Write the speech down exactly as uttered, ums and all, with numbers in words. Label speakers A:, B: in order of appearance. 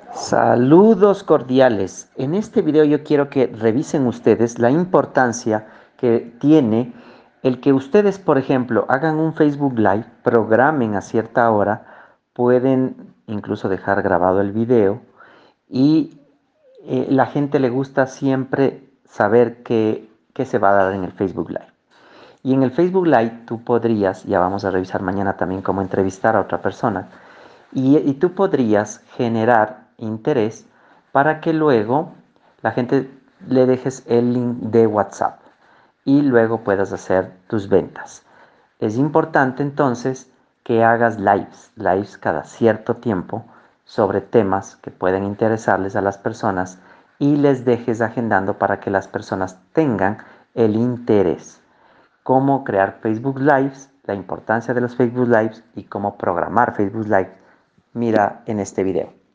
A: Saludos cordiales. En este video yo quiero que revisen ustedes la importancia que tiene el que ustedes, por ejemplo, hagan un Facebook Live, programen a cierta hora, pueden incluso dejar grabado el video y eh, la gente le gusta siempre saber qué, qué se va a dar en el Facebook Live. Y en el Facebook Live tú podrías, ya vamos a revisar mañana también cómo entrevistar a otra persona, y, y tú podrías generar interés para que luego la gente le dejes el link de WhatsApp y luego puedas hacer tus ventas. Es importante entonces que hagas lives, lives cada cierto tiempo sobre temas que pueden interesarles a las personas y les dejes agendando para que las personas tengan el interés. Cómo crear Facebook Lives, la importancia de los Facebook Lives y cómo programar Facebook Live, mira en este video.